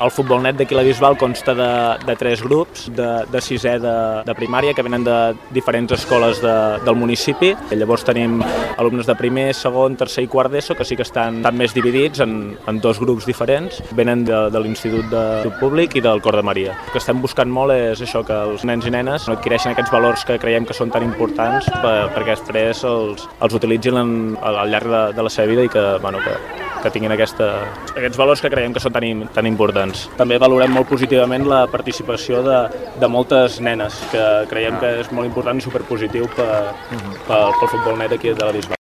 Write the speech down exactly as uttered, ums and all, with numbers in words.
El Futbol Net d'aquí la Bisbal consta de, de tres grups, de, de sisè de, de primària, que venen de diferents escoles de, del municipi. Llavors tenim alumnes de primer, segon, tercer i quart d'ESO, que sí que estan, estan més dividits en, en dos grups diferents. Venen de, de l'Institut de Públic i del Cor de Maria. El que estem buscant molt és això, que els nens i nenes adquireixin aquests valors que creiem que són tan importants per, perquè després els, els utilitzin en, al llarg de, de la seva vida i que, bueno, que, que tinguin aquesta, aquests valors que creiem que són tan, tan importants. També valorem molt positivament la participació de, de moltes nenes, que creiem que és molt important i superpositiu per, per, pel Futbol Net aquí de la Bisbal.